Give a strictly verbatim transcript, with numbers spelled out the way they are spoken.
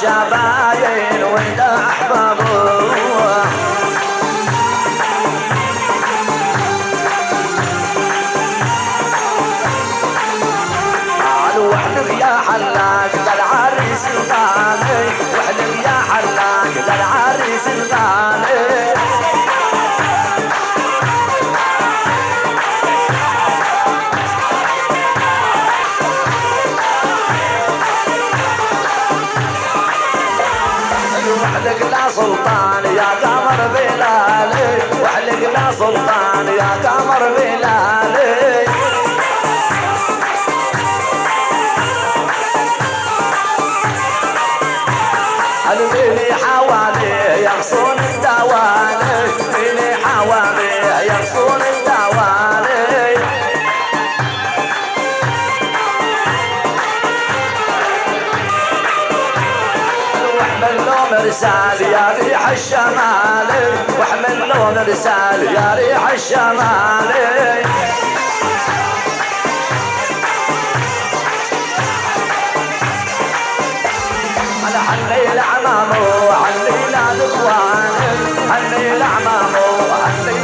الشباين ولد احبابه وحدك يا حلاق للعريس الغالي وحدك يا حلاق للعريس الغالي وحدك لا سلطان يا قمر بلالي وحدك لا سلطان يا قمر بلالي اللي حوالي يغصون الدوالي اللي حوالي يغصون الدوالي واحمل له مرسال يا ريح الشمالي واحمل له مرسال يا ريح الشمالي حني لعمامه حني لعمامه حني لعمامه حني